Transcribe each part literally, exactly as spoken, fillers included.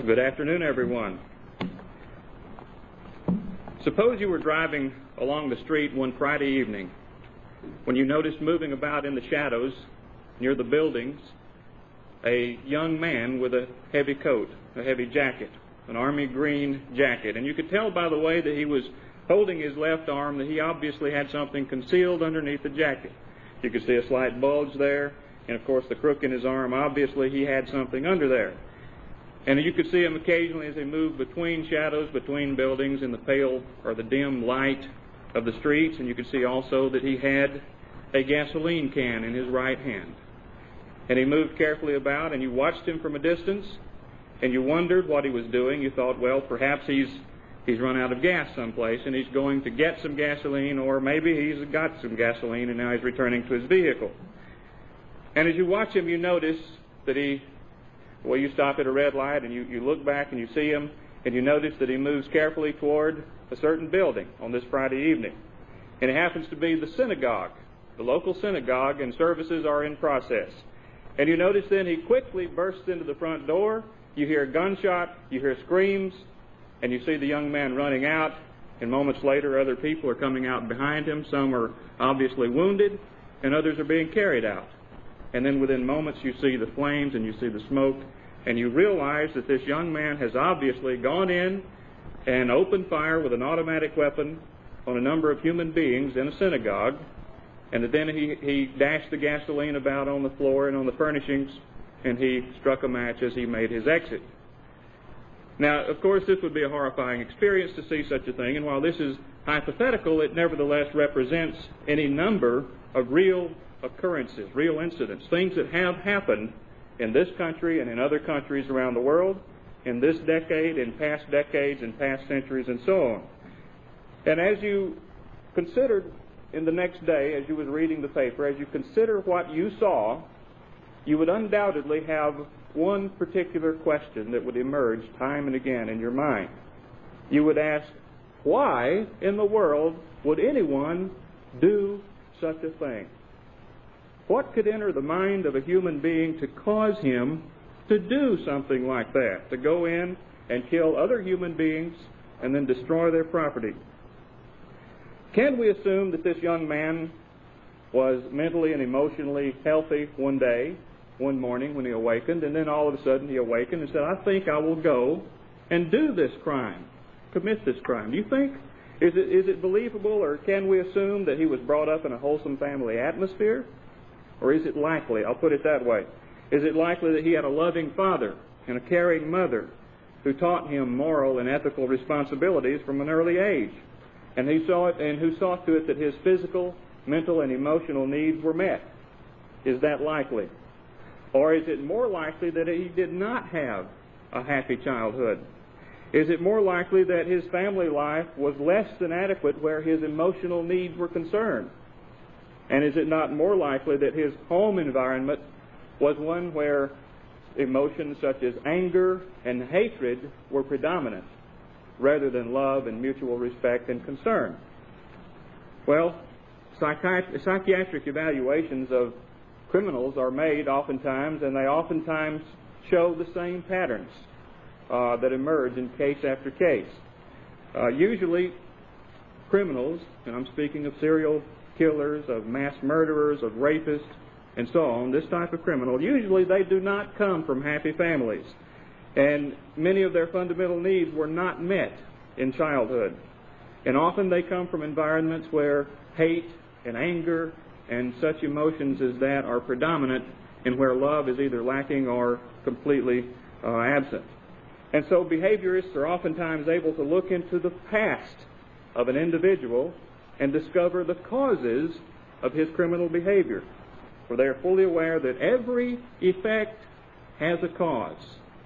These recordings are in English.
Good afternoon, everyone. Suppose you were driving along the street one Friday evening when you noticed moving about in the shadows near the buildings a young man with a heavy coat, a heavy jacket, an army green jacket. And you could tell by the way that he was holding his left arm that he obviously had something concealed underneath the jacket. You could see a slight bulge there, and of course the crook in his arm, obviously he had something under there. And you could see him occasionally as he moved between shadows, between buildings in the pale or the dim light of the streets. And you could see also that he had a gasoline can in his right hand. And he moved carefully about, and you watched him from a distance, and you wondered what he was doing. You thought, well, perhaps he's he's run out of gas someplace, and he's going to get some gasoline, or maybe he's got some gasoline, and now he's returning to his vehicle. And as you watch him, you notice that he... Well, you stop at a red light and you, you look back and you see him, and you notice that he moves carefully toward a certain building on this Friday evening. And it happens to be the synagogue, the local synagogue, and services are in process. And you notice then he quickly bursts into the front door. You hear a gunshot, you hear screams, and you see the young man running out. And moments later, other people are coming out behind him. Some are obviously wounded, and others are being carried out. And then within moments you see the flames and you see the smoke, and you realize that this young man has obviously gone in and opened fire with an automatic weapon on a number of human beings in a synagogue, and that then he, he dashed the gasoline about on the floor and on the furnishings, and he struck a match as he made his exit. Now, of course, this would be a horrifying experience to see such a thing, and while this is hypothetical, it nevertheless represents any number of real occurrences, real incidents, things that have happened in this country and in other countries around the world, in this decade, in past decades, in past centuries, and so on. And as you considered in the next day, as you was reading the paper, as you consider what you saw, you would undoubtedly have one particular question that would emerge time and again in your mind. You would ask, why in the world would anyone do such a thing? What could enter the mind of a human being to cause him to do something like that, to go in and kill other human beings and then destroy their property? Can we assume that this young man was mentally and emotionally healthy one day, one morning when he awakened, and then all of a sudden he awakened and said, I think I will go and do this crime, commit this crime? Do you think, is it, is it believable, or can we assume that he was brought up in a wholesome family atmosphere? Or is it likely, I'll put it that way, is it likely that he had a loving father and a caring mother who taught him moral and ethical responsibilities from an early age, and he saw it, and who saw to it that his physical, mental, and emotional needs were met? Is that likely? Or is it more likely that he did not have a happy childhood? Is it more likely that his family life was less than adequate where his emotional needs were concerned? And is it not more likely that his home environment was one where emotions such as anger and hatred were predominant rather than love and mutual respect and concern? Well, psychiat- psychiatric evaluations of criminals are made oftentimes, and they oftentimes show the same patterns uh, that emerge in case after case. Uh, usually criminals, and I'm speaking of serial killers, of mass murderers, of rapists, and so on, this type of criminal, usually they do not come from happy families. And many of their fundamental needs were not met in childhood. And often they come from environments where hate and anger and such emotions as that are predominant, and where love is either lacking or completely uh, absent. And so behaviorists are oftentimes able to look into the past of an individual and discover the causes of his criminal behavior. For they are fully aware that every effect has a cause,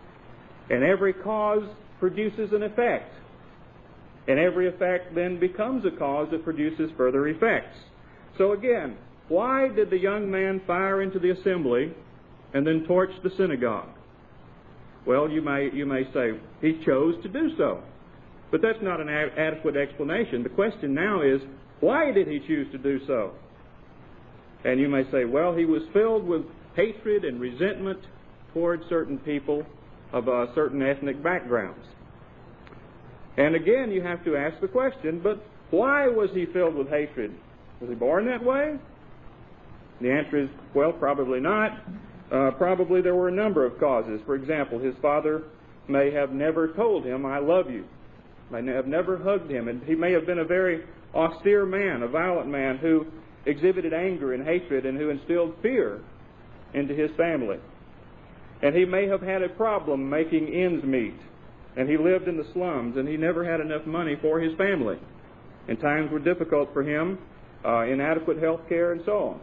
and every cause produces an effect, and every effect then becomes a cause that produces further effects. So again, why did the young man fire into the assembly and then torch the synagogue? Well, you may, you may say, he chose to do so. But that's not an a- adequate explanation. The question now is, why did he choose to do so? And you may say, well, he was filled with hatred and resentment toward certain people, of uh, certain ethnic backgrounds. And again, you have to ask the question, but why was he filled with hatred? Was he born that way? The answer is, well, probably not. Uh, probably there were a number of causes. For example, his father may have never told him, I love you. May have never hugged him. And he may have been a very austere man, a violent man who exhibited anger and hatred and who instilled fear into his family. And he may have had a problem making ends meet. And he lived in the slums, and he never had enough money for his family. And times were difficult for him, uh, inadequate health care, and so on.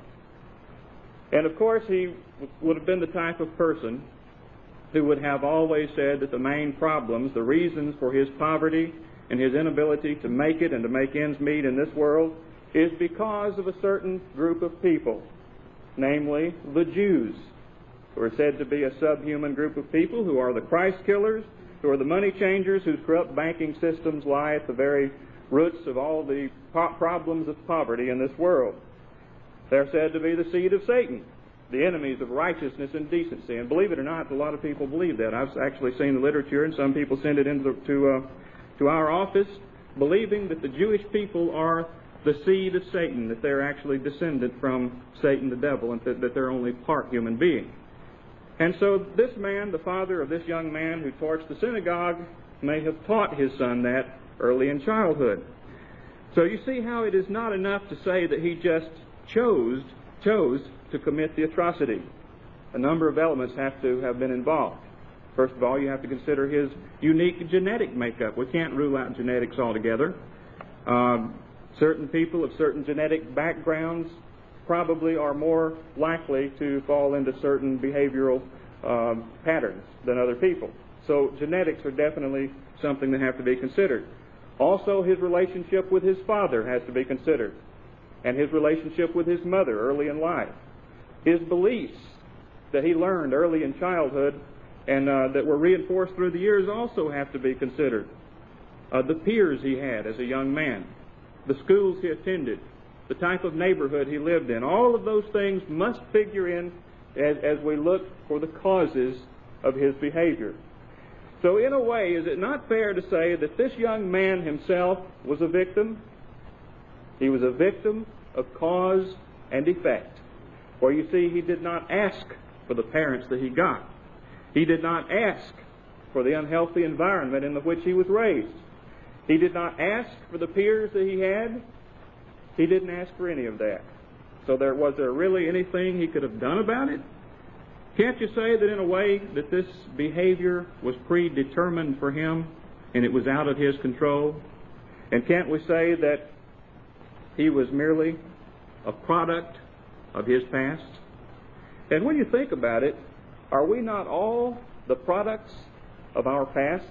And of course, he would have been the type of person who would have always said that the main problems, the reasons for his poverty and his inability to make it and to make ends meet in this world, is because of a certain group of people, namely the Jews, who are said to be a subhuman group of people who are the Christ killers, who are the money changers, whose corrupt banking systems lie at the very roots of all the po- problems of poverty in this world. They're said to be the seed of Satan, the enemies of righteousness and decency. And believe it or not, a lot of people believe that. I've actually seen the literature, and some people send it into to, uh, to our office, believing that the Jewish people are the seed of Satan, that they're actually descendant from Satan the devil, and that, that they're only part human being. And so this man, the father of this young man who torched the synagogue, may have taught his son that early in childhood. So you see how it is not enough to say that he just chose chose to commit the atrocity. A number of elements have to have been involved. First of all, you have to consider his unique genetic makeup. We can't rule out genetics altogether. Um, certain people of certain genetic backgrounds probably are more likely to fall into certain behavioral um, patterns than other people. So genetics are definitely something that have to be considered. Also, his relationship with his father has to be considered, and his relationship with his mother early in life. His beliefs that he learned early in childhood and uh, that were reinforced through the years also have to be considered. Uh, the peers he had as a young man, the schools he attended, the type of neighborhood he lived in, all of those things must figure in as, as we look for the causes of his behavior. So in a way, is it not fair to say that this young man himself was a victim? He was a victim of cause and effect. For you see, he did not ask for the parents that he got. He did not ask for the unhealthy environment in which he was raised. He did not ask for the peers that he had. He didn't ask for any of that. So there was there really anything he could have done about it? Can't you say that in a way that this behavior was predetermined for him and it was out of his control? And can't we say that he was merely a product of his past? And when you think about it, are we not all the products of our pasts?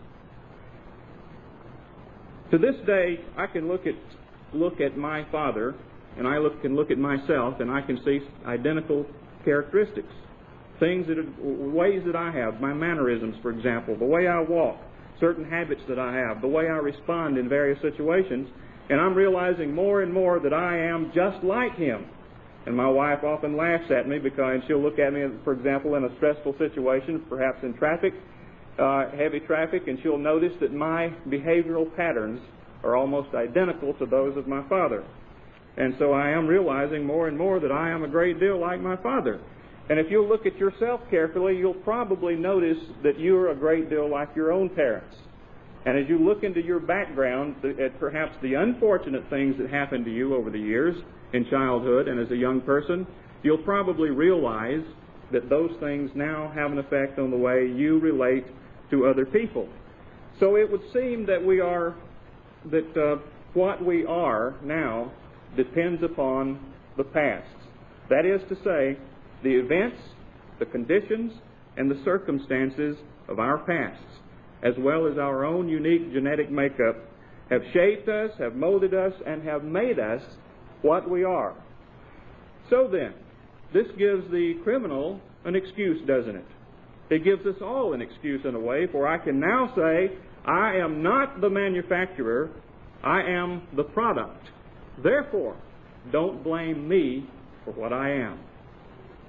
To this day, I can look at look at my father, and I look, can look at myself, and I can see identical characteristics. Things that are, ways that I have, my mannerisms, for example, the way I walk, certain habits that I have, the way I respond in various situations, and I'm realizing more and more that I am just like him. And my wife often laughs at me because she'll look at me, for example, in a stressful situation, perhaps in traffic, uh, heavy traffic, and she'll notice that my behavioral patterns are almost identical to those of my father. And so I am realizing more and more that I am a great deal like my father. And if you'll look at yourself carefully, you'll probably notice that you're a great deal like your own parents. And as you look into your background, at perhaps the unfortunate things that happened to you over the years in childhood and as a young person, you'll probably realize that those things now have an effect on the way you relate to other people. So it would seem that we are, that uh, what we are now depends upon the past. That is to say, the events, the conditions, and the circumstances of our pasts, as well as our own unique genetic makeup, have shaped us, have molded us, and have made us what we are. So then, this gives the criminal an excuse, doesn't it? It gives us all an excuse in a way, for I can now say, I am not the manufacturer, I am the product. Therefore, don't blame me for what I am.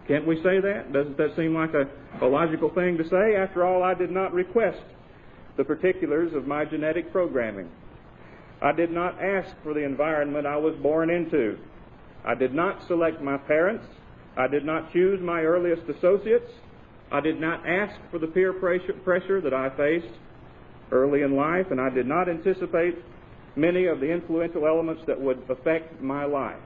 Can't we say that? Doesn't that seem like a, a logical thing to say? After all, I did not request the particulars of my genetic programming. I did not ask for the environment I was born into. I did not select my parents. I did not choose my earliest associates. I did not ask for the peer pressure, pressure that I faced early in life, and I did not anticipate many of the influential elements that would affect my life.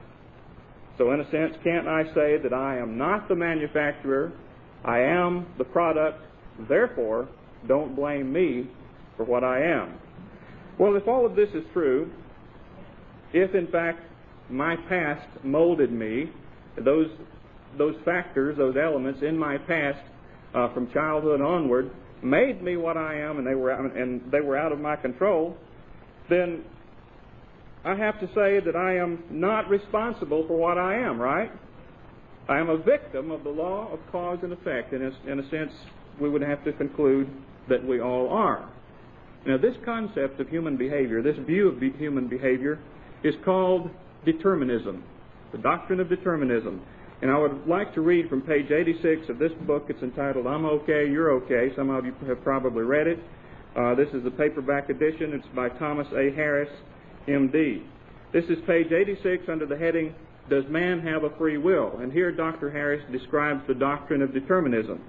So in a sense, can't I say that I am not the manufacturer, I am the product, therefore don't blame me for what I am? Well, if all of this is true, if in fact my past molded me, those those factors, those elements in my past uh, from childhood onward made me what I am, and they were and they were out of my control, then I have to say that I am not responsible for what I am, right? I am a victim of the law of cause and effect. In a, in a sense, we would have to conclude that we all are. Now, this concept of human behavior, this view of be- human behavior, is called determinism, the doctrine of determinism. And I would like to read from page eighty-six of this book. It's entitled, I'm Okay, You're Okay. Some of you have probably read it. Uh, this is the paperback edition. It's by Thomas A. Harris, M D. This is page eighty-six under the heading, Does Man Have a Free Will? And here Doctor Harris describes the doctrine of determinism.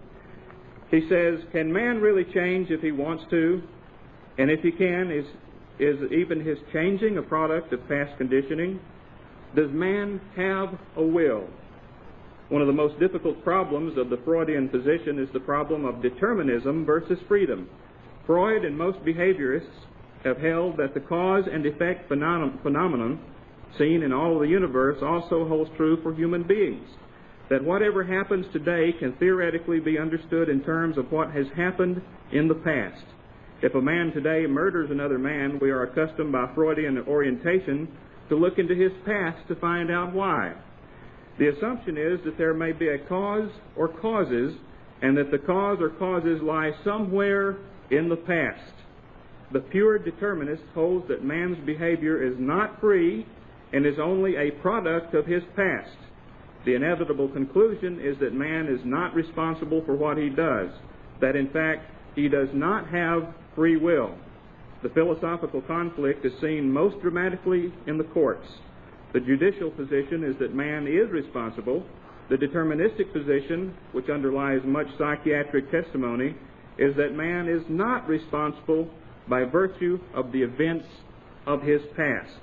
He says, can man really change if he wants to? And if he can, is, is even his changing a product of past conditioning? Does man have a will? One of the most difficult problems of the Freudian position is the problem of determinism versus freedom. Freud and most behaviorists have held that the cause and effect phenom- phenomenon seen in all of the universe also holds true for human beings. That whatever happens today can theoretically be understood in terms of what has happened in the past. If a man today murders another man, we are accustomed by Freudian orientation to look into his past to find out why. The assumption is that there may be a cause or causes, and that the cause or causes lie somewhere in the past. The pure determinist holds that man's behavior is not free and is only a product of his past. The inevitable conclusion is that man is not responsible for what he does, that in fact he does not have free will. The philosophical conflict is seen most dramatically in the courts. The judicial position is that man is responsible. The deterministic position, which underlies much psychiatric testimony, is that man is not responsible by virtue of the events of his past.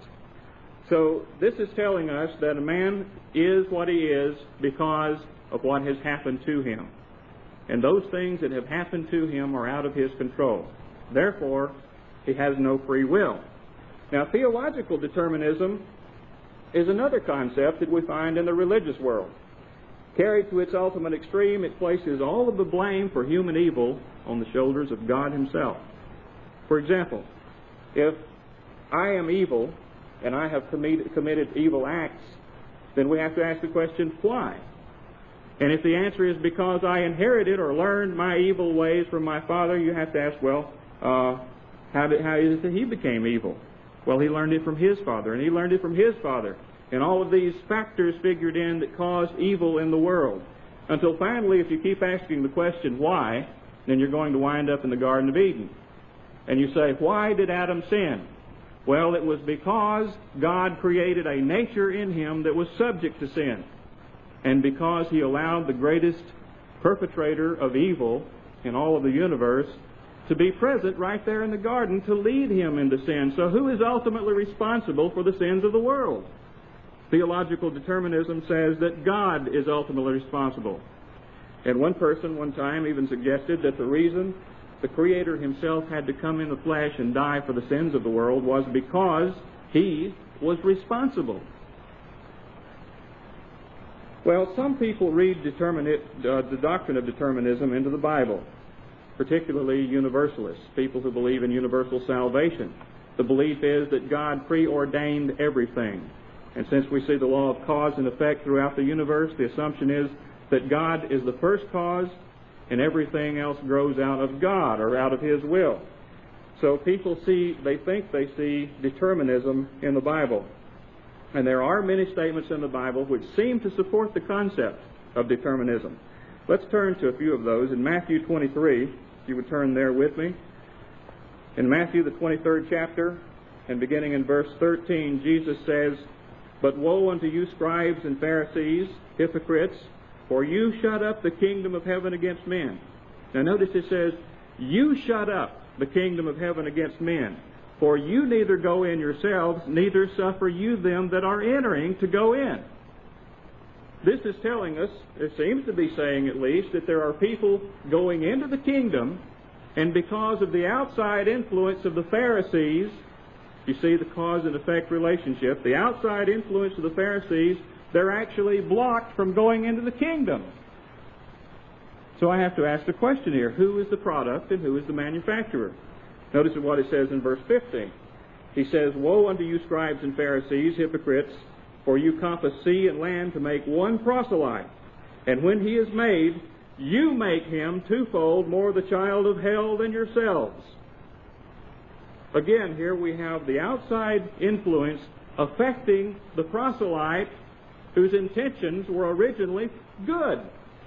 So this is telling us that a man is what he is because of what has happened to him. And those things that have happened to him are out of his control. Therefore, he has no free will. Now, theological determinism is another concept that we find in the religious world. Carried to its ultimate extreme, it places all of the blame for human evil on the shoulders of God himself. For example, if I am evil and I have committed, committed evil acts, then we have to ask the question, why? And if the answer is because I inherited or learned my evil ways from my father, you have to ask, well, uh, how, did, how is it that he became evil? Well, he learned it from his father, and he learned it from his father. And all of these factors figured in that caused evil in the world. Until finally, if you keep asking the question, why, then you're going to wind up in the Garden of Eden. And you say, why did Adam sin? Well, it was because God created a nature in him that was subject to sin. And because he allowed the greatest perpetrator of evil in all of the universe to be present right there in the garden to lead him into sin. So who is ultimately responsible for the sins of the world? Theological determinism says that God is ultimately responsible. And one person one time even suggested that the reason the Creator himself had to come in the flesh and die for the sins of the world was because he was responsible. Well, some people read determini- uh, the doctrine of determinism into the Bible, particularly universalists, people who believe in universal salvation. The belief is that God preordained everything. And since we see the law of cause and effect throughout the universe, the assumption is that God is the first cause and everything else grows out of God or out of his will. So people see, they think they see determinism in the Bible. And there are many statements in the Bible which seem to support the concept of determinism. Let's turn to a few of those. In Matthew twenty-three, if you would turn there with me. In Matthew, the twenty-third chapter, and beginning in verse thirteen, Jesus says, "But woe unto you, scribes and Pharisees, hypocrites, for you shut up the kingdom of heaven against men." Now notice it says, "You shut up the kingdom of heaven against men. For you neither go in yourselves, neither suffer you them that are entering to go in." This is telling us, it seems to be saying at least, that there are people going into the kingdom, and because of the outside influence of the Pharisees, you see the cause and effect relationship, the outside influence of the Pharisees, they're actually blocked from going into the kingdom. So I have to ask the question here, who is the product and who is the manufacturer? Notice what it says in verse fifteen. He says, "Woe unto you, scribes and Pharisees, hypocrites, for you compass sea and land to make one proselyte. And when he is made, you make him twofold more the child of hell than yourselves." Again, here we have the outside influence affecting the proselyte whose intentions were originally good.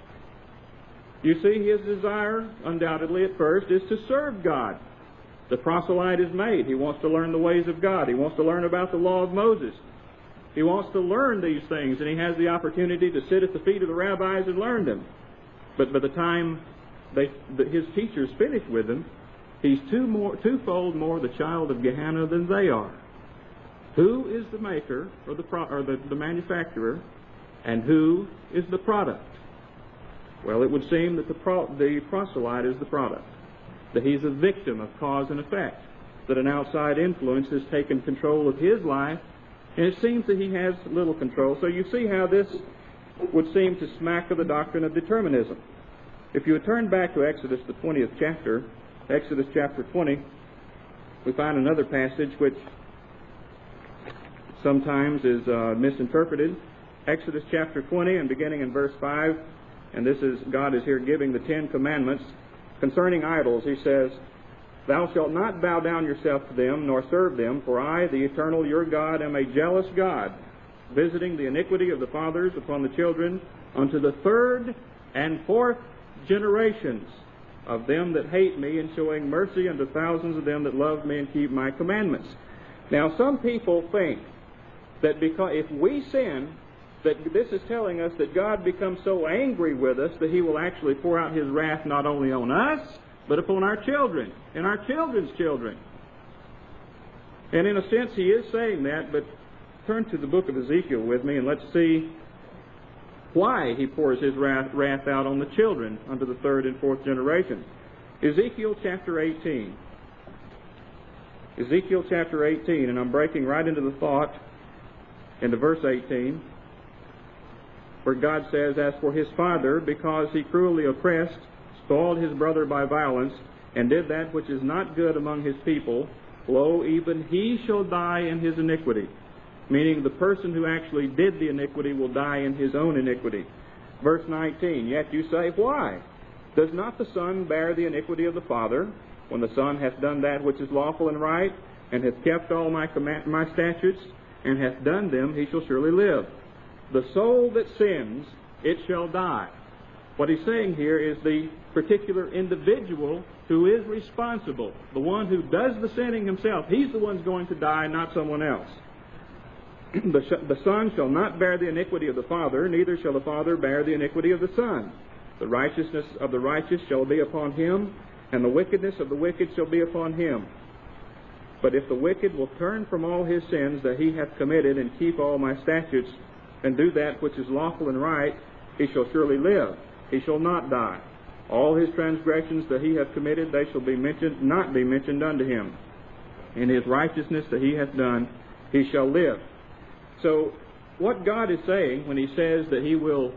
You see, his desire, undoubtedly at first, is to serve God. The proselyte is made. He wants to learn the ways of God. He wants to learn about the law of Moses. He wants to learn these things, and he has the opportunity to sit at the feet of the rabbis and learn them. But by the time they, the, his teachers finish with him, he's two more, twofold more the child of Gehenna than they are. Who is the maker or the pro, or the, the manufacturer, and who is the product? Well, it would seem that the, pro, the proselyte is the product, that he's a victim of cause and effect, that an outside influence has taken control of his life, and it seems that he has little control. So you see how this would seem to smack of the doctrine of determinism. If you would turn back to Exodus, the twentieth chapter, Exodus chapter twenty, we find another passage which sometimes is uh, misinterpreted. Exodus chapter twenty, and beginning in verse five, and this is, God is here giving the Ten Commandments concerning idols. He says, "Thou shalt not bow down yourself to them, nor serve them, for I, the eternal your God, am a jealous God, visiting the iniquity of the fathers upon the children unto the third and fourth generations of them that hate me, and showing mercy unto thousands of them that love me and keep my commandments." Now, some people think that because if we sin, that this is telling us that God becomes so angry with us that he will actually pour out his wrath not only on us, but upon our children and our children's children. And in a sense, he is saying that, but turn to the book of Ezekiel with me and let's see why he pours his wrath, wrath out on the children unto the third and fourth generation. Ezekiel chapter eighteen. Ezekiel chapter eighteen, and I'm breaking right into the thought into verse eighteen, where God says, "As for his father, because he cruelly oppressed, spoiled his brother by violence, and did that which is not good among his people, lo, even he shall die in his iniquity." Meaning the person who actually did the iniquity will die in his own iniquity. Verse nineteen, "Yet you say, Why? Does not the son bear the iniquity of the father? When the son hath done that which is lawful and right, and hath kept all my, command- my statutes, and hath done them, he shall surely live. The soul that sins, it shall die." What he's saying here is the particular individual who is responsible, the one who does the sinning himself. He's the one who's going to die, not someone else. The, sh- the son shall not bear the iniquity of the father, neither shall the father bear the iniquity of the son. The righteousness of the righteous shall be upon him, and the wickedness of the wicked shall be upon him. But if the wicked will turn from all his sins that he hath committed, and keep all my statutes, and do that which is lawful and right, he shall surely live. He shall not die. All his transgressions that he hath committed, they shall be mentioned, not be mentioned unto him. In his righteousness that he hath done, he shall live. So, what God is saying when he says that he will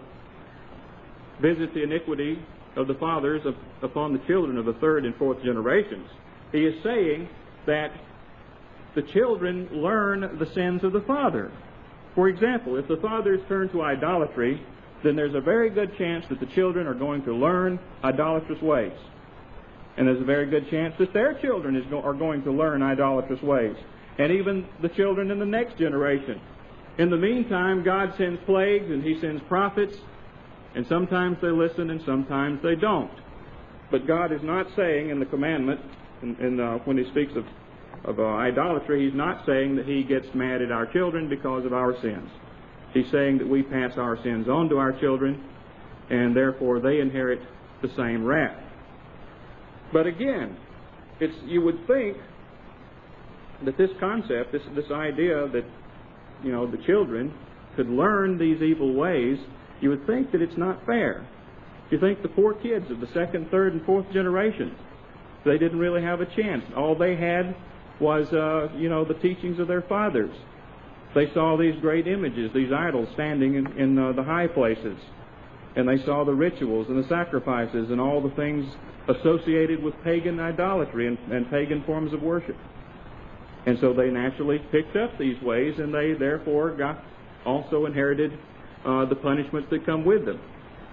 visit the iniquity of the fathers of, upon the children of the third and fourth generations, he is saying that the children learn the sins of the father. For example, if the fathers turn to idolatry, then there's a very good chance that the children are going to learn idolatrous ways. And there's a very good chance that their children is go- are going to learn idolatrous ways. And even the children in the next generation. In the meantime, God sends plagues and he sends prophets And sometimes they listen and sometimes they don't. But God is not saying in the commandment, in, in, uh, when he speaks of, of uh, idolatry, he's not saying that he gets mad at our children because of our sins. He's saying that we pass our sins on to our children, and therefore they inherit the same wrath. But again, it's you would think that this concept, this this idea that, you know, the children could learn these evil ways, you would think that it's not fair. You think the poor kids of the second, third, and fourth generations, they didn't really have a chance. All they had was, uh, you know, the teachings of their fathers. They saw these great images, these idols standing in, in uh, the high places. And they saw the rituals and the sacrifices and all the things associated with pagan idolatry and, and pagan forms of worship. And so they naturally picked up these ways, and they therefore got also inherited uh, the punishments that come with them.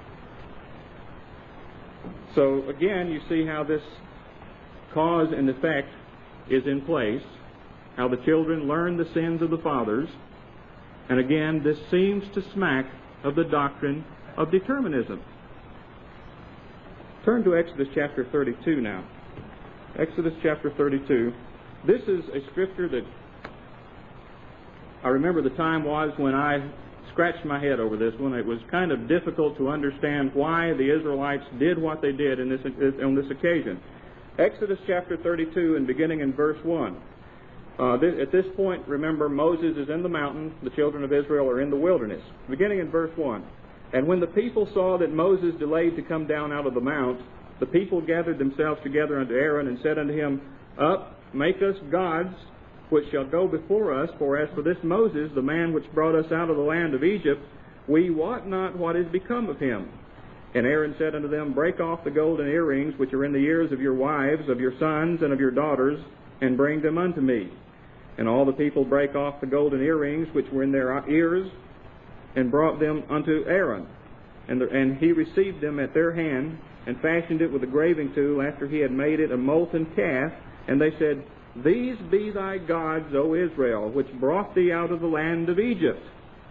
So again, you see how this cause and effect is in place, how the children learn the sins of the fathers. And again, this seems to smack of the doctrine of determinism. Turn to Exodus chapter thirty-two now. Exodus chapter thirty-two. This is a scripture that I remember the time was when I scratched my head over this one. It was kind of difficult to understand why the Israelites did what they did in this, on this occasion. Exodus chapter thirty-two, and beginning in verse one. Uh, this, at this point, remember, Moses is in the mountain. The children of Israel are in the wilderness. Beginning in verse one. And when the people saw that Moses delayed to come down out of the mount, the people gathered themselves together unto Aaron and said unto him, Up, make us gods, which shall go before us. For as for this Moses, the man which brought us out of the land of Egypt, we wot not what is become of him. And Aaron said unto them, Break off the golden earrings which are in the ears of your wives, of your sons, and of your daughters, and bring them unto me. And all the people brake off the golden earrings which were in their ears, and brought them unto Aaron. And, the, and he received them at their hand, and fashioned it with a graving tool after he had made it a molten calf. And they said, These be thy gods, O Israel, which brought thee out of the land of Egypt.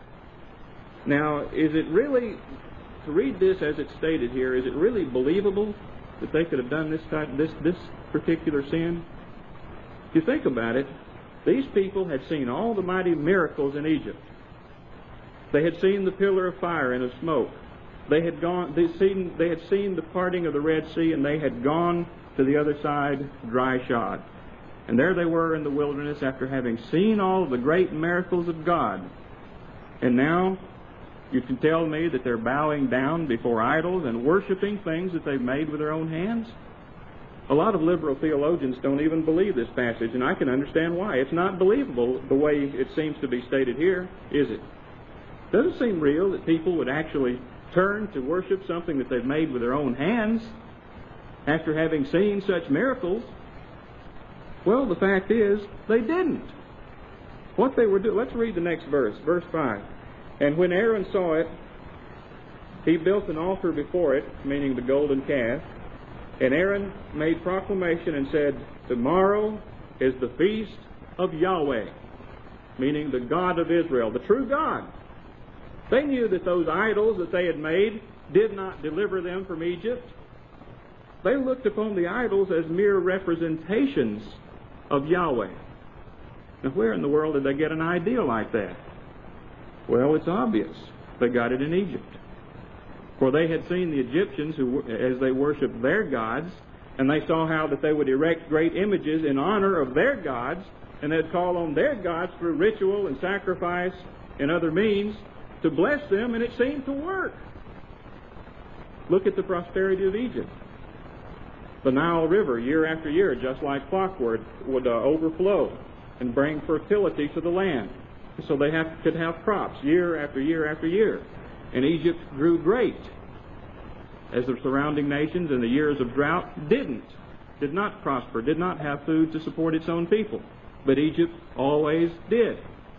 Now, is it really, to read this as it's stated here, is it really believable that they could have done this type, this, this particular sin? If you think about it, these people had seen all the mighty miracles in Egypt. They had seen the pillar of fire and of smoke. They had gone. They seen. They had seen the parting of the Red Sea, and they had gone to the other side dry shod. And there they were in the wilderness after having seen all of the great miracles of God. And now you can tell me that they're bowing down before idols and worshiping things that they've made with their own hands? A lot of liberal theologians don't even believe this passage, and I can understand why. It's not believable the way it seems to be stated here, is it? Does it seem real that people would actually turn to worship something that they've made with their own hands after having seen such miracles? Well, the fact is, they didn't. What they were doing, let's read the next verse, verse five. And when Aaron saw it, he built an altar before it, meaning the golden calf. And Aaron made proclamation and said, Tomorrow is the feast of Yahweh, meaning the God of Israel, the true God. They knew that those idols that they had made did not deliver them from Egypt. They looked upon the idols as mere representations of Yahweh. Now, where in the world did they get an idea like that? Well, it's obvious. They got it in Egypt. For they had seen the Egyptians who, as they worshipped their gods, and they saw how that they would erect great images in honor of their gods, and they'd call on their gods through ritual and sacrifice and other means to bless them, and it seemed to work. Look at the prosperity of Egypt. The Nile River, year after year, just like clockwork, would uh, overflow and bring fertility to the land. So they have, could have crops year after year after year. And Egypt grew great, as the surrounding nations in the years of drought didn't, did not prosper, did not have food to support its own people. But Egypt always did.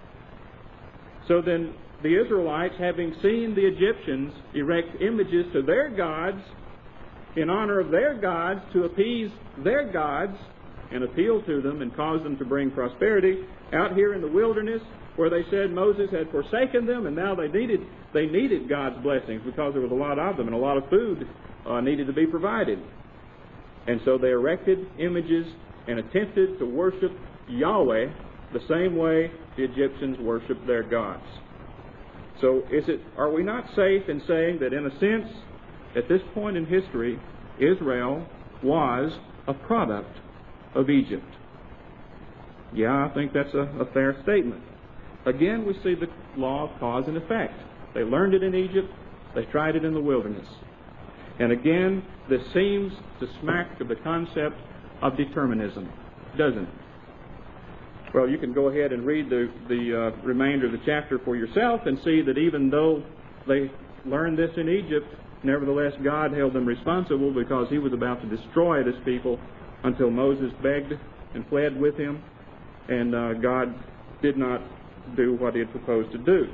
So then the Israelites, having seen the Egyptians erect images to their gods in honor of their gods, to appease their gods and appeal to them and cause them to bring prosperity, out here in the wilderness, where they said Moses had forsaken them, and now they needed they needed God's blessings because there was a lot of them, and a lot of food uh, needed to be provided. And so they erected images and attempted to worship Yahweh the same way the Egyptians worshiped their gods. So is it, are we not safe in saying that in a sense, at this point in history, Israel was a product of Egypt? Yeah, I think that's a, a fair statement. Again, we see the law of cause and effect. They learned it in Egypt. They tried it in the wilderness. And again, this seems to smack of the concept of determinism, doesn't it? Well, you can go ahead and read the, the uh, remainder of the chapter for yourself and see that even though they learned this in Egypt, nevertheless God held them responsible because he was about to destroy this people until Moses begged and pled with him, and uh, God did not do what he had proposed to do.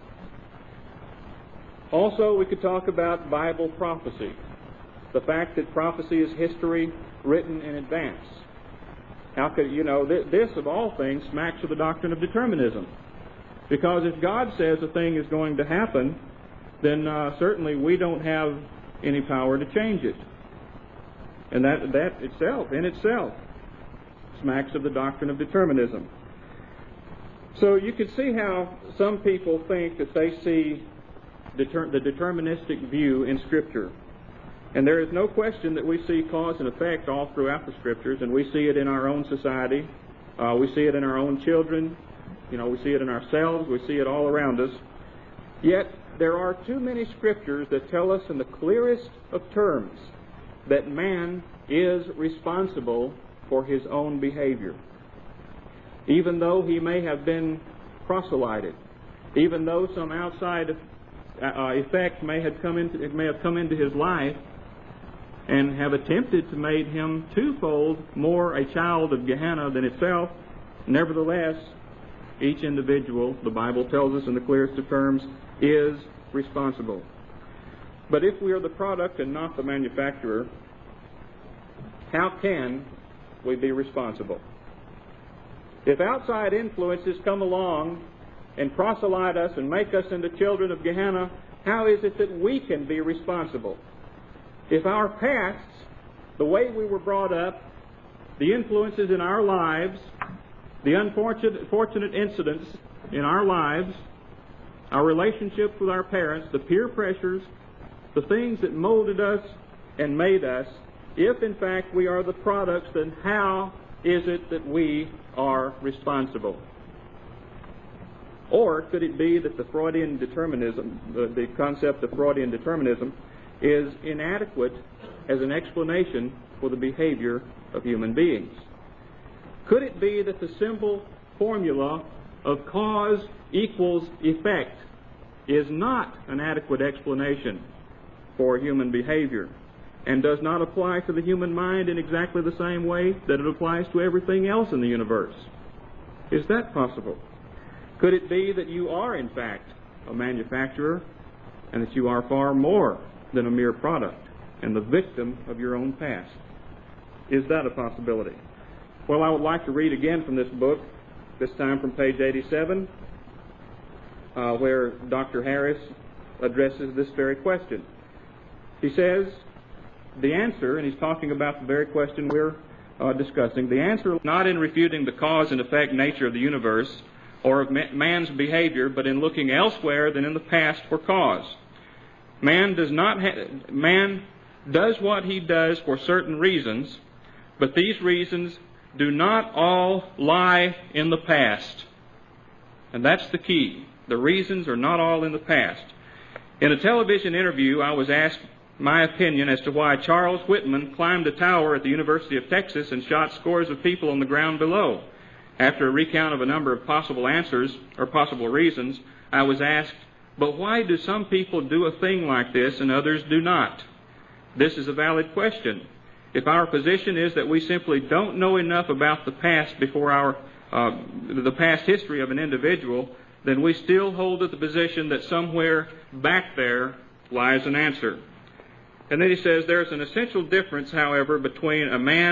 Also, we could talk about Bible prophecy, the fact that prophecy is history written in advance. How could, you know, th- this of all things smacks of the doctrine of determinism. Because if God says a thing is going to happen, then uh, certainly we don't have any power to change it. And that, that itself, in itself, smacks of the doctrine of determinism. So you can see how some people think that they see deter- the deterministic view in Scripture. And there is no question that we see cause and effect all throughout the Scriptures, and we see it in our own society. Uh, we see it in our own children. You know, we see it in ourselves. We see it all around us. Yet, there are too many Scriptures that tell us in the clearest of terms that man is responsible for his own behavior. Even though he may have been proselyted, even though some outside uh, effect may have come into it may have come into his life and have attempted to make him twofold more a child of Gehenna than itself, nevertheless, each individual, the Bible tells us in the clearest of terms, is responsible. But if we are the product and not the manufacturer, how can we be responsible? If outside influences come along and proselyte us and make us into children of Gehenna, how is it that we can be responsible? If our pasts, the way we were brought up, the influences in our lives, the unfortunate fortunate incidents in our lives, our relationships with our parents, the peer pressures, the things that molded us and made us, if in fact we are the products, then how is it that we are responsible? Or could it be that the Freudian determinism, the, the concept of Freudian determinism, is inadequate as an explanation for the behavior of human beings? Could it be that the simple formula of cause equals effect is not an adequate explanation for human behavior and does not apply to the human mind in exactly the same way that it applies to everything else in the universe? Is that possible? Could it be that you are, in fact, a manufacturer and that you are far more than a mere product and the victim of your own past? Is that a possibility? Well, I would like to read again from this book, this time from page eighty-seven, uh, where Doctor Harris addresses this very question. He says, the answer, and he's talking about the very question we're uh, discussing, the answer is not in refuting the cause and effect nature of the universe or of man's behavior, but in looking elsewhere than in the past for cause. Man does not ha- man does what he does for certain reasons, but these reasons do not all lie in the past. And that's the key. The reasons are not all in the past. In a television interview, I was asked my opinion as to why Charles Whitman climbed a tower at the University of Texas and shot scores of people on the ground below. After a recount of a number of possible answers or possible reasons, I was asked, but why do some people do a thing like this and others do not? This is a valid question. If our position is that we simply don't know enough about the past before our uh, the past history of an individual, then we still hold to the position that somewhere back there lies an answer. And then he says, there's an essential difference, however, between a man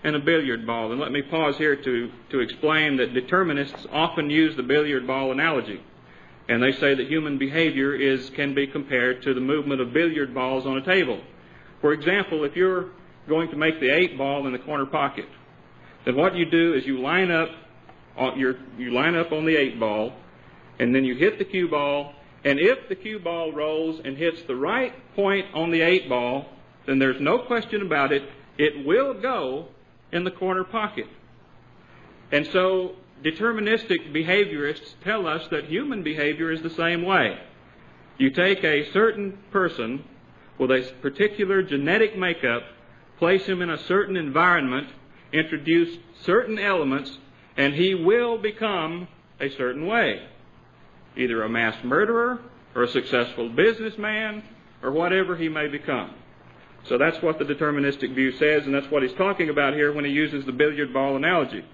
and a billiard ball. And let me pause here to, to explain that determinists often use the billiard ball analogy. And they say that human behavior is can be compared to the movement of billiard balls on a table. For example, if you're going to make the eight ball in the corner pocket, then what you do is you line up on your, you line up on the eight ball, and then you hit the cue ball, and if the cue ball rolls and hits the right point on the eight ball, then there's no question about it, it will go in the corner pocket. And so deterministic behaviorists tell us that human behavior is the same way. You take a certain person with a particular genetic makeup, place him in a certain environment, introduce certain elements, and he will become a certain way. Either a mass murderer, or a successful businessman, or whatever he may become. So that's what the deterministic view says, and that's what he's talking about here when he uses the billiard ball analogy.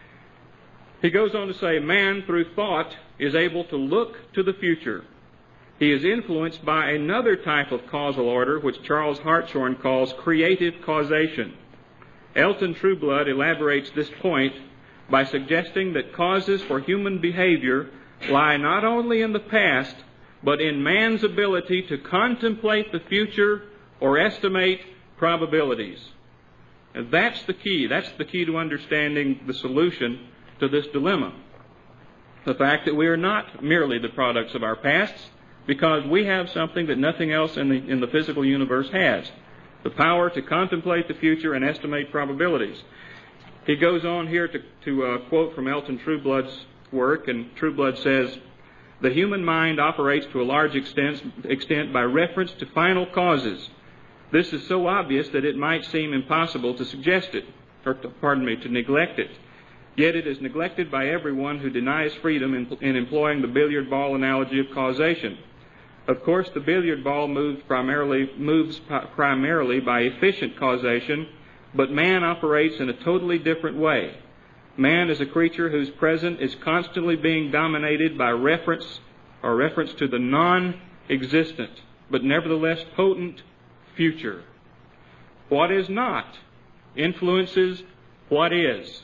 He goes on to say, man, through thought, is able to look to the future. He is influenced by another type of causal order, which Charles Hartshorne calls creative causation. Elton Trueblood elaborates this point by suggesting that causes for human behavior lie not only in the past, but in man's ability to contemplate the future or estimate probabilities. And that's the key. That's the key to understanding the solution to this dilemma. The fact that we are not merely the products of our pasts, because we have something that nothing else in the, in the physical universe has. The power to contemplate the future and estimate probabilities. He goes on here to, to uh, quote from Elton Trueblood's work, and Trueblood says, the human mind operates to a large extent, extent by reference to final causes. This is so obvious that it might seem impossible to suggest it, or to, pardon me, to neglect it. Yet it is neglected by everyone who denies freedom in, in employing the billiard ball analogy of causation. Of course, the billiard ball moves primarily, moves primarily by efficient causation, but man operates in a totally different way. Man is a creature whose present is constantly being dominated by reference or reference to the non-existent, but nevertheless potent future. What is not influences what is.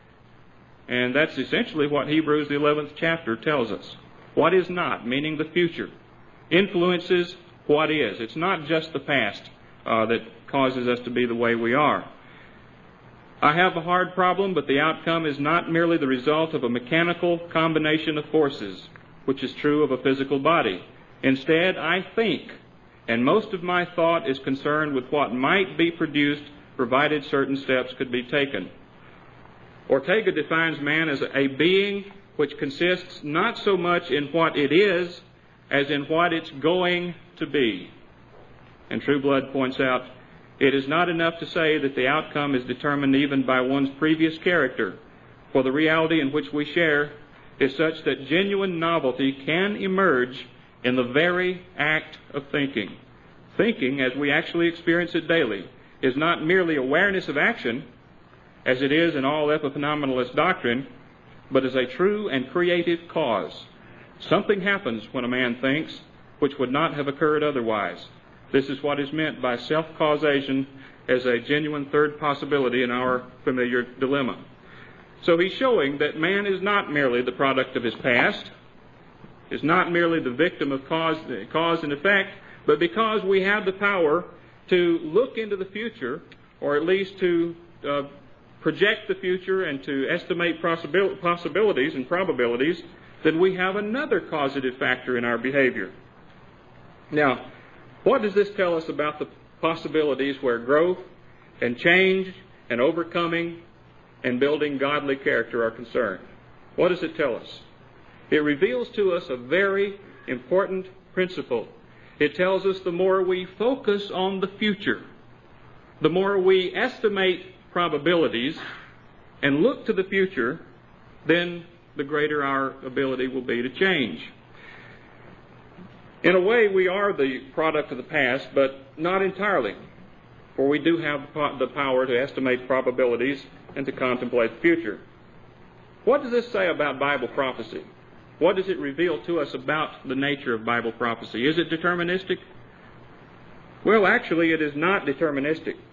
And that's essentially what Hebrews, the eleventh chapter, tells us. What is not, meaning the future, influences what is. It's not just the past uh, that causes us to be the way we are. I have a hard problem, but the outcome is not merely the result of a mechanical combination of forces, which is true of a physical body. Instead, I think, and most of my thought is concerned with what might be produced provided certain steps could be taken. Ortega defines man as a being which consists not so much in what it is as in what it's going to be. And Trueblood points out, it is not enough to say that the outcome is determined even by one's previous character, for the reality in which we share is such that genuine novelty can emerge in the very act of thinking. Thinking, as we actually experience it daily, is not merely awareness of action, as it is in all epiphenomenalist doctrine, but is a true and creative cause. Something happens when a man thinks which would not have occurred otherwise. This is what is meant by self-causation as a genuine third possibility in our familiar dilemma. So he's showing that man is not merely the product of his past, is not merely the victim of cause, cause and effect, but because we have the power to look into the future, or at least to uh, project the future and to estimate possibil- possibilities and probabilities, then we have another causative factor in our behavior. Now, what does this tell us about the possibilities where growth and change and overcoming and building godly character are concerned? What does it tell us? It reveals to us a very important principle. It tells us the more we focus on the future, the more we estimate probabilities and look to the future, then the greater our ability will be to change. In a way, we are the product of the past, but not entirely, for we do have the power to estimate probabilities and to contemplate the future. What does this say about Bible prophecy? What does it reveal to us about the nature of Bible prophecy? Is it deterministic? Well, actually, it is not deterministic.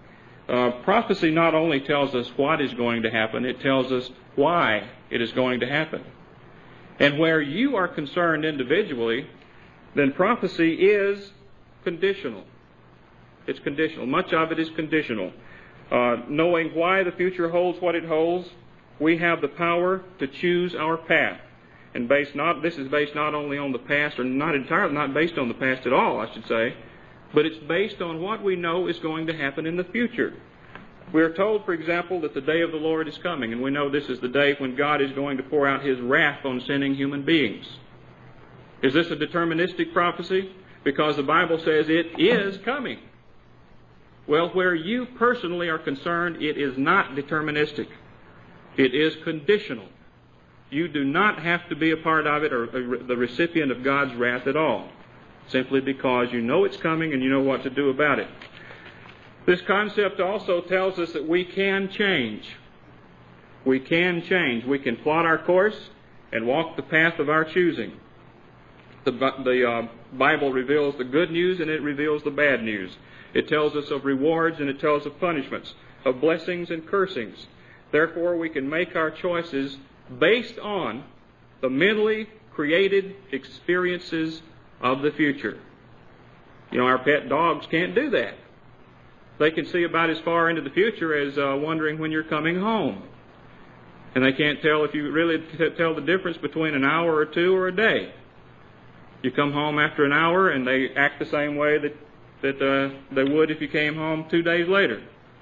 Uh, prophecy not only tells us what is going to happen, it tells us why it is going to happen. And where you are concerned individually, then prophecy is conditional. It's conditional. Much of it is conditional. Uh, knowing why the future holds what it holds, we have the power to choose our path. And based not this is based not only on the past, or not entirely not based on the past at all, I should say, but it's based on what we know is going to happen in the future. We are told, for example, that the day of the Lord is coming, and we know this is the day when God is going to pour out His wrath on sinning human beings. Is this a deterministic prophecy? Because the Bible says it is coming. Well, where you personally are concerned, it is not deterministic. It is conditional. You do not have to be a part of it or the recipient of God's wrath at all, simply because you know it's coming and you know what to do about it. This concept also tells us that we can change. We can change. We can plot our course and walk the path of our choosing. The, the uh, Bible reveals the good news and it reveals the bad news. It tells us of rewards and it tells of punishments, of blessings and cursings. Therefore, we can make our choices based on the mentally created experiences of the future. You know, our pet dogs can't do that. They can see about as far into the future as uh, wondering when you're coming home. And they can't tell if you really t- tell the difference between an hour or two or a day. You come home after an hour and they act the same way that, that uh, they would if you came home two days later.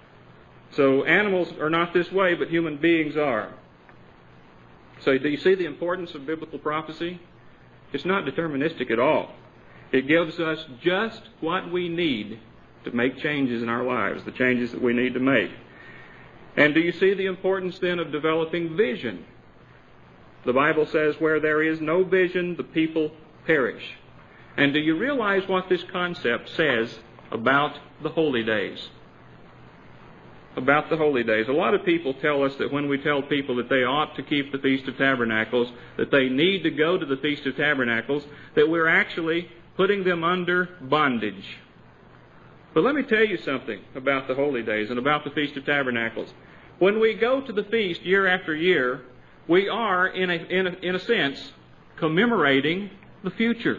So animals are not this way, but human beings are. So do you see the importance of biblical prophecy? It's not deterministic at all. It gives us just what we need to make changes in our lives, the changes that we need to make. And do you see the importance then of developing vision? The Bible says, where there is no vision, the people perish. And do you realize what this concept says about the holy days? About the holy days. A lot of people tell us that when we tell people that they ought to keep the Feast of Tabernacles, that they need to go to the Feast of Tabernacles, that we're actually putting them under bondage. But let me tell you something about the holy days and about the Feast of Tabernacles. When we go to the feast year after year, we are, in a, in a, in a sense, commemorating the future.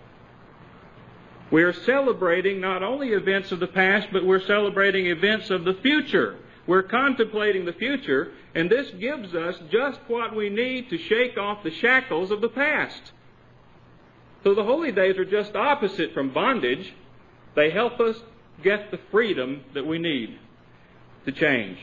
We are celebrating not only events of the past, but we're celebrating events of the future. We're contemplating the future, and this gives us just what we need to shake off the shackles of the past. So the holy days are just opposite from bondage. They help us get the freedom that we need to change.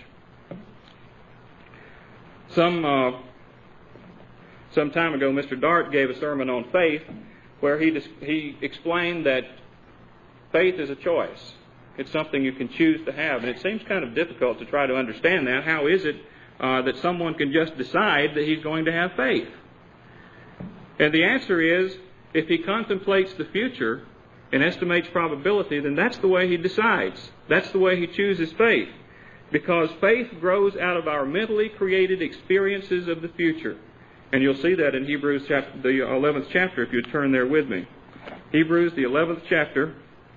Some uh, some time ago, Mister Dart gave a sermon on faith where he dis- he explained that faith is a choice. It's something you can choose to have, and it seems kind of difficult to try to understand that. How is it uh, that someone can just decide that he's going to have faith? And the answer is, if he contemplates the future and estimates probability, then that's the way he decides. That's the way he chooses faith. Because faith grows out of our mentally created experiences of the future. And you'll see that in Hebrews chapter, the eleventh chapter, if you turn there with me. Hebrews, the eleventh chapter.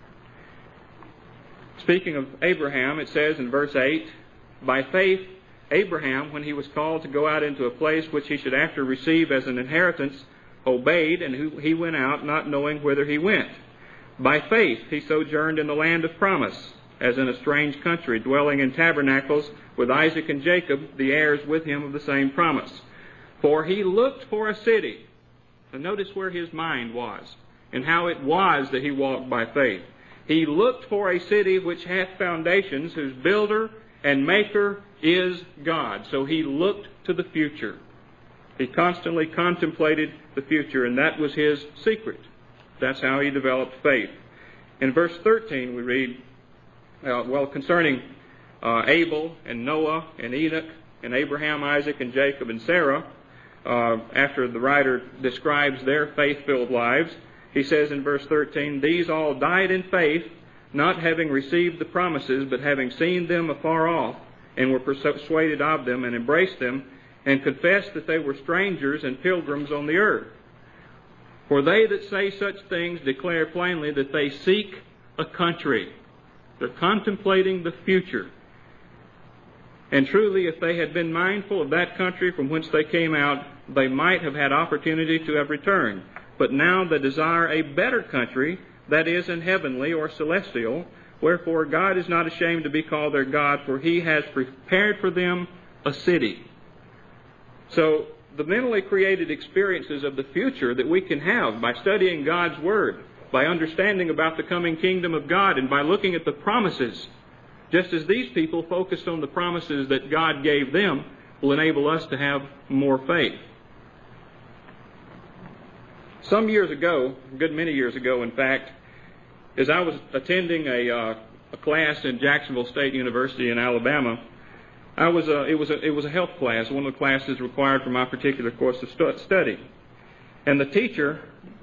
Speaking of Abraham, it says in verse eight, by faith, Abraham, when he was called to go out into a place which he should after receive as an inheritance, obeyed, and he went out, not knowing whither he went. By faith he sojourned in the land of promise, as in a strange country, dwelling in tabernacles with Isaac and Jacob, the heirs with him of the same promise. For he looked for a city. And notice where his mind was, and how it was that he walked by faith. He looked for a city which hath foundations, whose builder and maker is God. So he looked to the future. He constantly contemplated the future, and that was his secret. That's how he developed faith. In verse thirteen we read, uh, well, concerning uh, Abel and Noah and Enoch and Abraham, Isaac and Jacob and Sarah, uh, after the writer describes their faith-filled lives, he says in verse thirteen, these all died in faith, not having received the promises, but having seen them afar off, and were persuaded of them, and embraced them, and confessed that they were strangers and pilgrims on the earth. For they that say such things declare plainly that they seek a country. They're contemplating the future. And truly, if they had been mindful of that country from whence they came out, they might have had opportunity to have returned. But now they desire a better country, that is, an heavenly or celestial. Wherefore God is not ashamed to be called their God, for He has prepared for them a city. So, the mentally created experiences of the future that we can have by studying God's Word, by understanding about the coming kingdom of God, and by looking at the promises, just as these people focused on the promises that God gave them, will enable us to have more faith. Some years ago, a good many years ago in fact, as I was attending a, uh, a class in Jacksonville State University in Alabama, I was a, it was a, it was a health class, one of the classes required for my particular course of stu- study. And the teacher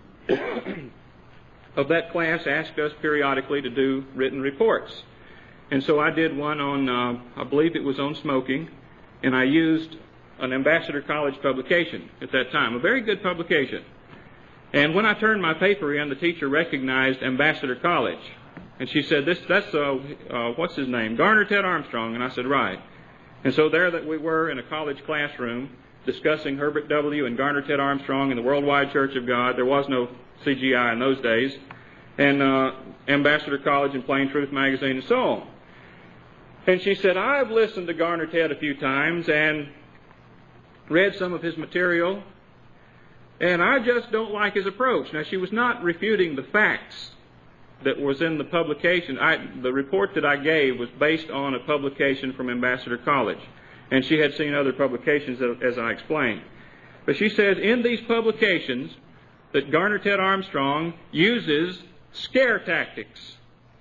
of that class asked us periodically to do written reports. And so I did one on, uh, I believe it was on smoking, and I used an Ambassador College publication at that time, a very good publication. And when I turned my paper in, the teacher recognized Ambassador College. And she said, "This, that's, uh, uh, what's his name? Garner Ted Armstrong." And I said, "Right." And so there that we were in a college classroom discussing Herbert W. and Garner Ted Armstrong and the Worldwide Church of God. There was no C G I in those days. And uh, Ambassador College and Plain Truth Magazine and so on. And she said, "I've listened to Garner Ted a few times and read some of his material, and I just don't like his approach." Now, she was not refuting the facts that was in the publication. I, the report that I gave was based on a publication from Ambassador College, and she had seen other publications, as I explained. But she said in these publications that Garner Ted Armstrong uses scare tactics.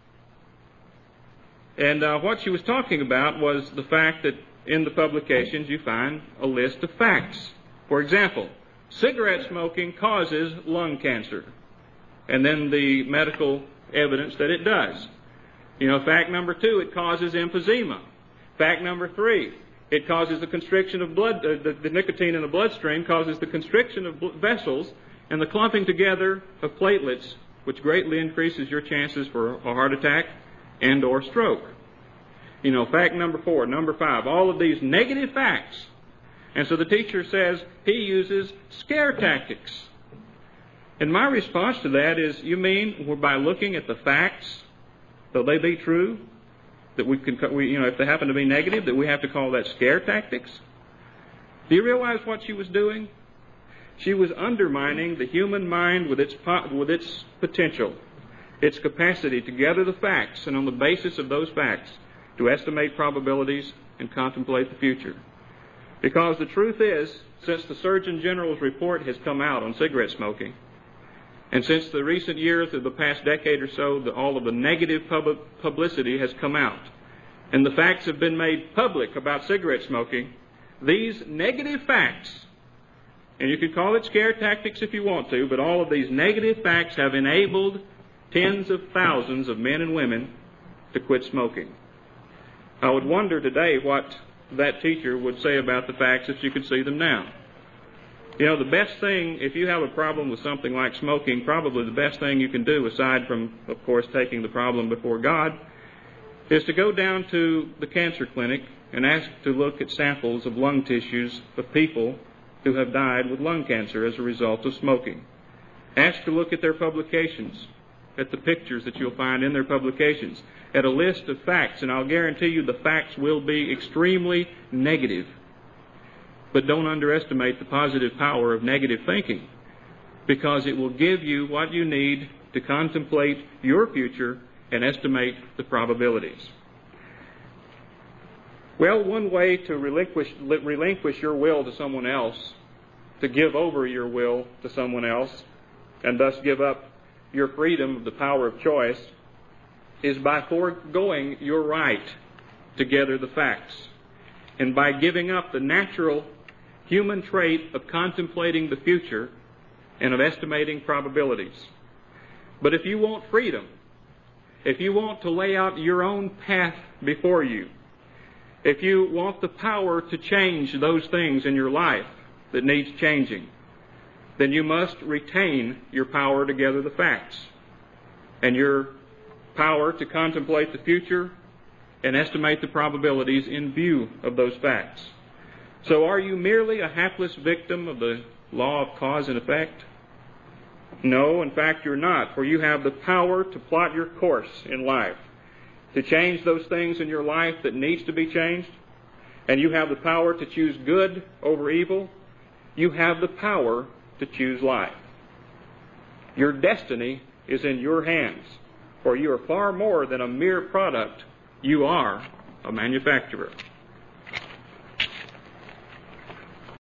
And uh, what she was talking about was the fact that in the publications you find a list of facts. For example, cigarette smoking causes lung cancer, and then the medical evidence that it does. You know, fact number two, it causes emphysema. Fact number three, it causes the constriction of blood, uh, the, the nicotine in the bloodstream causes the constriction of vessels and the clumping together of platelets, which greatly increases your chances for a heart attack and or stroke. You know, fact number four, number five, all of these negative facts. And so the teacher says he uses scare tactics. And my response to that is, you mean by looking at the facts, though they be true, that we can, we, you know, if they happen to be negative, that we have to call that scare tactics? Do you realize what she was doing? She was undermining the human mind with its with its potential, its capacity to gather the facts, and on the basis of those facts, to estimate probabilities and contemplate the future. Because the truth is, since the Surgeon General's report has come out on cigarette smoking, and since the recent years of the past decade or so, the, all of the negative pub- publicity has come out, and the facts have been made public about cigarette smoking, these negative facts, and you can call it scare tactics if you want to, but all of these negative facts have enabled tens of thousands of men and women to quit smoking. I would wonder today what that teacher would say about the facts if you could see them now. You know, the best thing, if you have a problem with something like smoking, probably the best thing you can do, aside from, of course, taking the problem before God, is to go down to the cancer clinic and ask to look at samples of lung tissues of people who have died with lung cancer as a result of smoking. Ask to look at their publications, at the pictures that you'll find in their publications, at a list of facts, and I'll guarantee you the facts will be extremely negative. But don't underestimate the positive power of negative thinking, because it will give you what you need to contemplate your future and estimate the probabilities. Well, one way to relinquish, relinquish your will to someone else, to give over your will to someone else, and thus give up your freedom of the power of choice, is by foregoing your right to gather the facts, and by giving up the natural human trait of contemplating the future and of estimating probabilities. But if you want freedom, if you want to lay out your own path before you, if you want the power to change those things in your life that needs changing, then you must retain your power to gather the facts and your power to contemplate the future and estimate the probabilities in view of those facts. So are you merely a hapless victim of the law of cause and effect? No, in fact, you're not, for you have the power to plot your course in life, to change those things in your life that needs to be changed, and you have the power to choose good over evil. You have the power to choose life. Your destiny is in your hands, for you are far more than a mere product. You are a manufacturer.